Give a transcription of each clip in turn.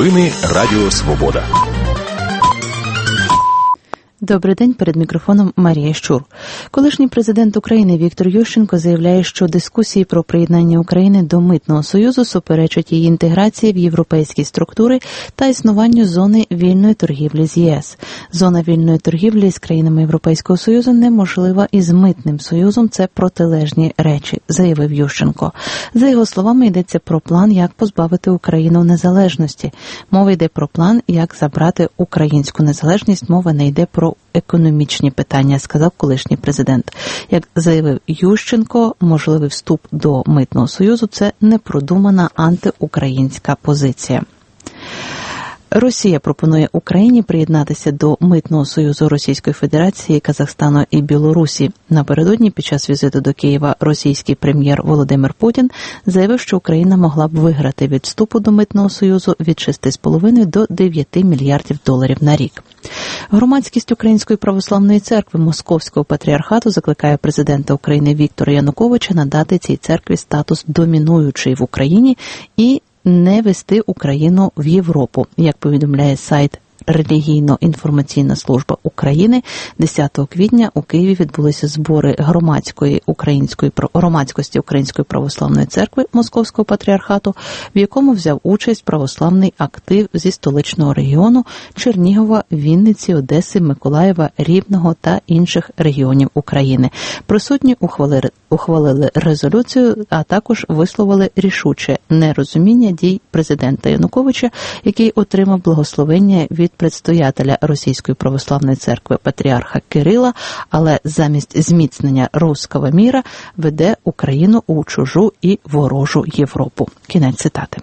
Новини Радіо Свобода. Добрий день, перед мікрофоном Марія Щур. Колишній президент України Віктор Ющенко заявляє, що дискусії про приєднання України до Митного Союзу суперечать її інтеграції в європейські структури та існуванню зони вільної торгівлі з ЄС. Зона вільної торгівлі з країнами Європейського Союзу неможлива із Митним Союзом, це протилежні речі, заявив Ющенко. За його словами, йдеться про план, як позбавити Україну незалежності. Мова йде про план, як забрати українську незалежність, мова не йде про економічні питання, сказав колишній президент. Як заявив Ющенко, можливий вступ до Митного Союзу – це непродумана антиукраїнська позиція. Росія пропонує Україні приєднатися до Митного Союзу Російської Федерації, Казахстану і Білорусі. Напередодні під час візиту до Києва російський прем'єр Володимир Путін заявив, що Україна могла б виграти від вступу до Митного Союзу від 6,5 до 9 мільярдів доларів на рік. Громадськість Української православної церкви Московського патріархату закликає президента України Віктора Януковича надати цій церкві статус домінуючої в Україні і не вести Україну в Європу, як повідомляє сайт Релігійно-інформаційна служба України. 10 квітня у Києві відбулися збори громадськості Української православної церкви Московського патріархату, в якому взяв участь православний актив зі столичного регіону Чернігова, Вінниці, Одеси, Миколаєва, Рівного та інших регіонів України. Присутні ухвалили резолюцію, а також висловили рішуче нерозуміння дій президента Януковича, який отримав благословення від предстоятеля Російської православної церкви патріарха Кирила, але замість зміцнення руського міра веде Україну у чужу і ворожу Європу. Кінець цитати.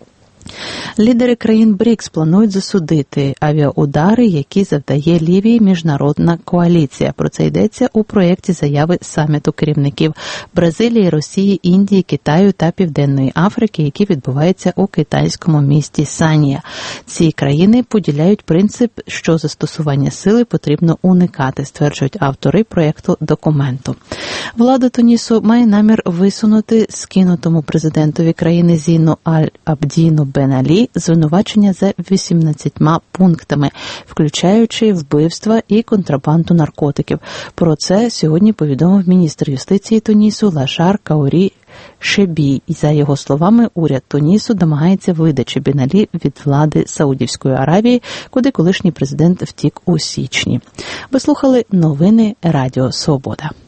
Лідери країн БРІКС планують засудити авіаудари, які завдає Лівії міжнародна коаліція. Про це йдеться у проєкті заяви саміту керівників Бразилії, Росії, Індії, Китаю та Південної Африки, який відбувається у китайському місті Санія. Ці країни поділяють принцип, що застосування сили потрібно уникати, стверджують автори проєкту документу. Влада Тунісу має намір висунути скинутому президентові країни Зіну Аль-Абдіну Бен Алі звинувачення за 18 пунктами, включаючи вбивства і контрабанду наркотиків. Про це сьогодні повідомив міністр юстиції Тунісу Лашар Каурі Шебі. І за його словами, уряд Тунісу домагається видачі Бен Алі від влади Саудівської Аравії, куди колишній президент втік у січні. Ви слухали новини Радіо Свобода.